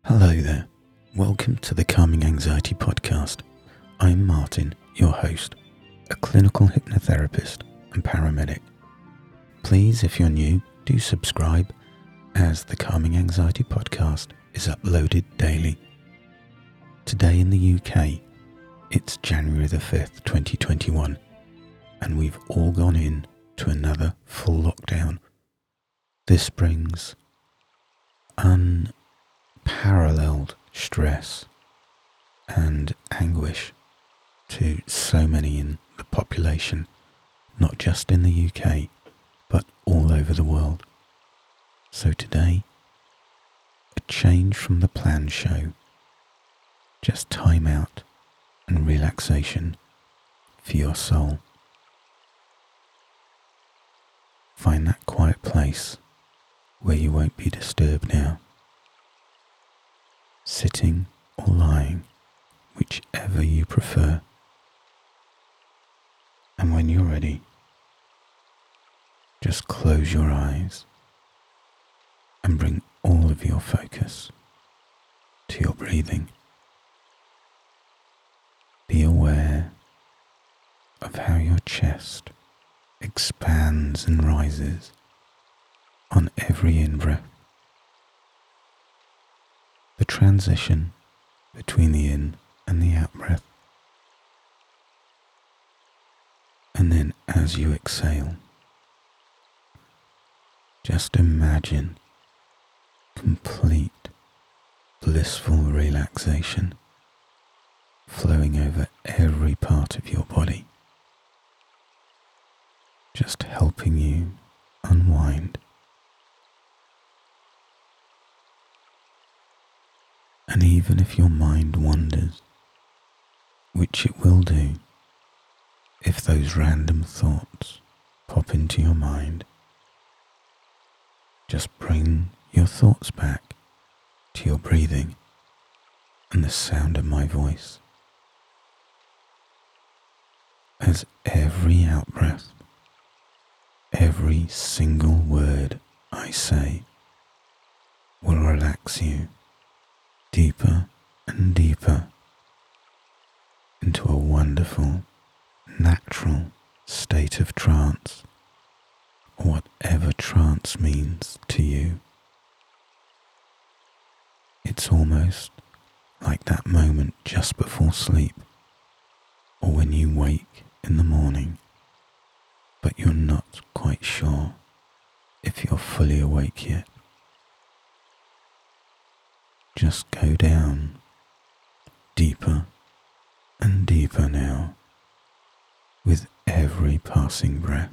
Hello there. Welcome to the Calming Anxiety Podcast. I'm Martin, your host, a clinical hypnotherapist and paramedic. Please, if you're new, do subscribe as the Calming Anxiety Podcast is uploaded daily. Today in the UK, it's January the 5th, 2021, and we've all gone in to another full lockdown. This brings unparalleled stress and anguish to so many in the population, not just in the UK, but all over the world. So today, a change from the planned show, just time out and relaxation for your soul. Find that quiet place where you won't be disturbed now. Sitting or lying, whichever you prefer. And when you're ready, just close your eyes and bring all of your focus to your breathing. Be aware of how your chest expands and rises on every in-breath. The transition between the in and the out-breath. And then as you exhale, just imagine complete blissful relaxation flowing over every part of your body, just helping you unwind. And even if your mind wanders, which it will do, if those random thoughts pop into your mind, just bring your thoughts back to your breathing and the sound of my voice. As every out-breath, every single word I say will relax you deeper and deeper into a wonderful, natural state of trance, or whatever trance means to you. It's almost like that moment just before sleep, or when you wake in the morning, but you're not quite sure if you're fully awake yet. Just go down deeper and deeper now with every passing breath.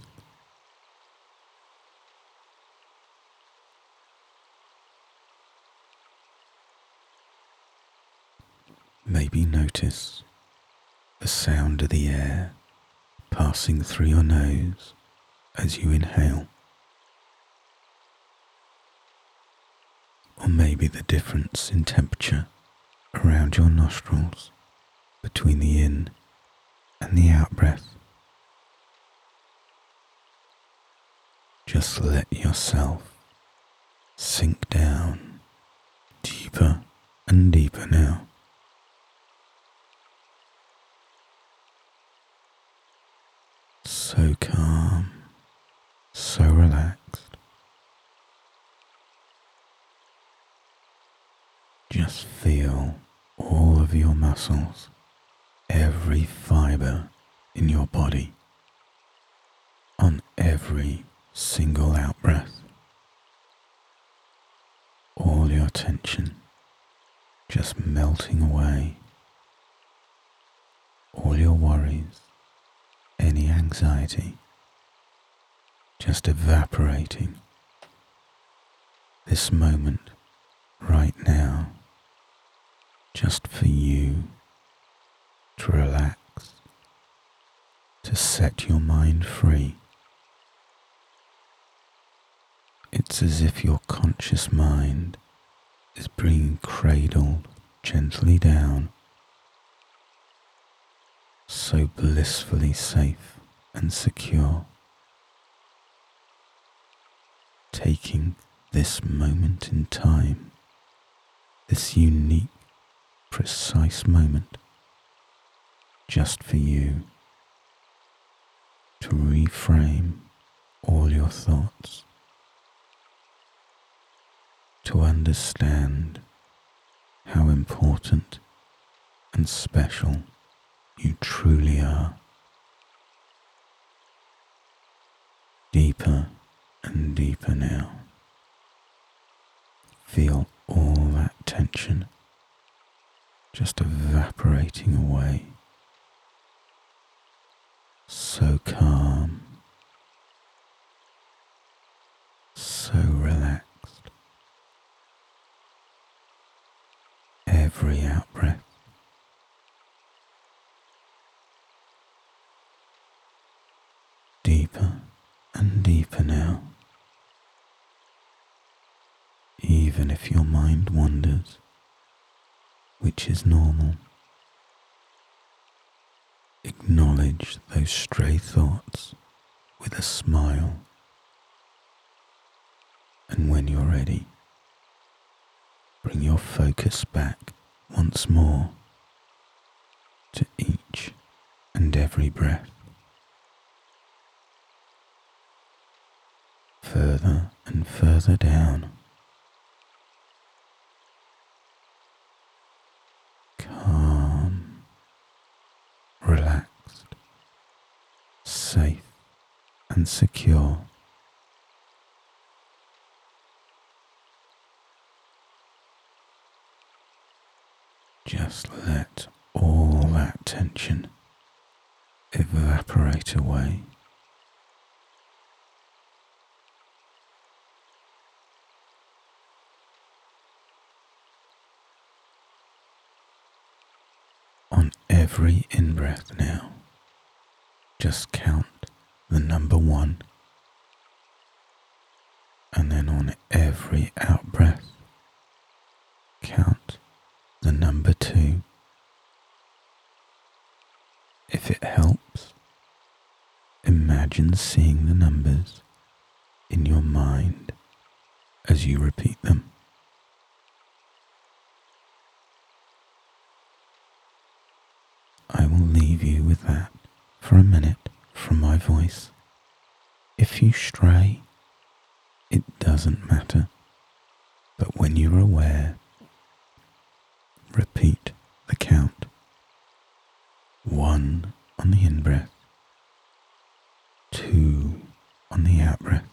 Maybe notice the sound of the air passing through your nose as you inhale. Or maybe the difference in temperature around your nostrils between the in and the out breath. Just let yourself sink down deeper and deeper now. So calm, so relaxed. Just feel all of your muscles, every fiber in your body, on every single out-breath. All your tension just melting away. All your worries, any anxiety, just evaporating. This moment, right now, just for you to relax, to set your mind free. It's as if your conscious mind is being cradled gently down, so blissfully safe and secure, taking this moment in time this unique, precise moment just for you to reframe all your thoughts, to understand how important and special you truly are. Deeper and deeper now. Feel all that tension just evaporating away. So calm, so relaxed. Every out-breath deeper and deeper now. Even if your mind wanders, which is normal, acknowledge those stray thoughts with a smile, and when you're ready, bring your focus back once more to each and every breath. Further and further down. Calm, relaxed, safe and secure. Just let all that tension evaporate away. On every in-breath now, just count the number 1, and then on every out-breath, count the number 2. If it helps, imagine seeing the numbers in your mind as you repeat them. I will leave you with that for a minute from my voice. If you stray, it doesn't matter, but when you're aware, repeat the count. 1 on the in-breath, 2 on the out-breath.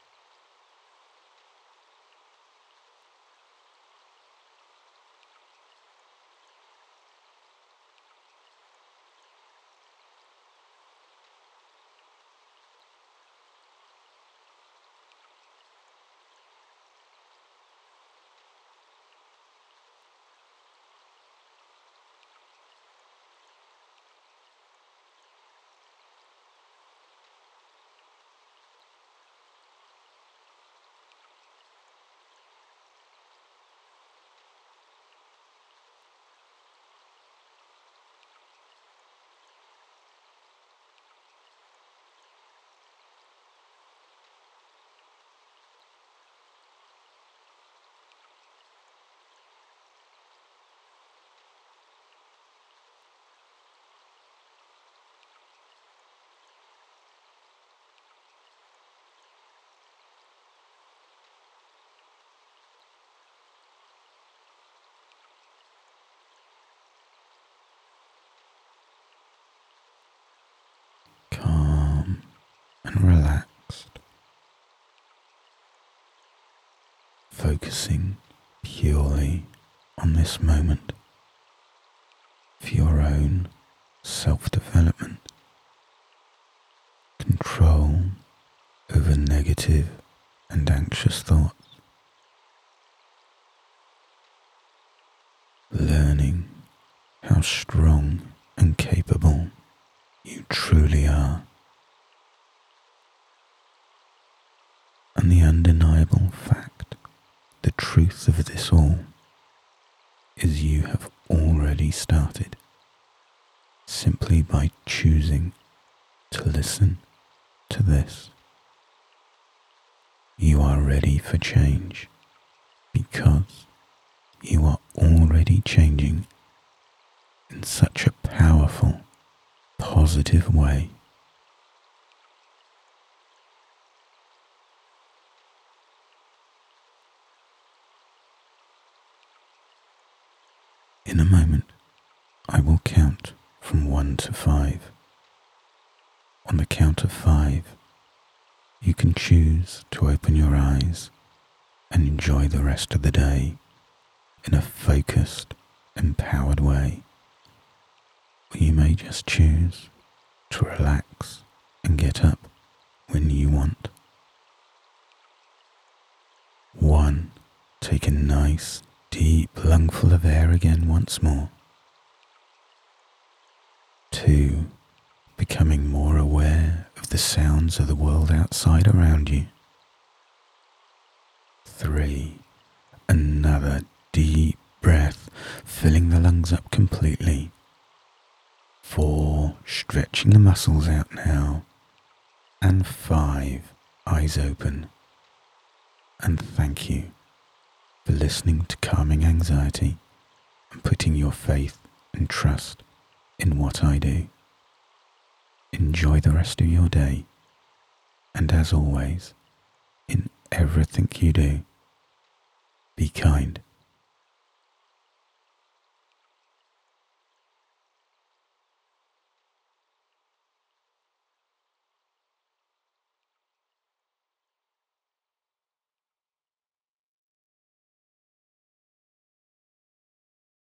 Calm and relaxed, focusing purely on this moment for your own self-development, control over negative and anxious thoughts, learning how strong and capable you truly are, and the undeniable fact, the truth of this all, is you have already started, simply by choosing to listen to this. You are ready for change because you are already changing in such a powerful, positive way. In a moment, I will count from 1 to 5. On the count of 5, you can choose to open your eyes and enjoy the rest of the day in a focused, empowered way. Or you may just choose to relax and get up when you want. 1. Take a nice, deep lungful of air again once more. 2. Becoming more aware of the sounds of the world outside around you. 3. Another deep breath, filling the lungs up completely. 4. Stretching the muscles out now. And 5. Eyes open. And thank you for listening to Calming Anxiety and putting your faith and trust in what I do. Enjoy the rest of your day, and as always, in everything you do, be kind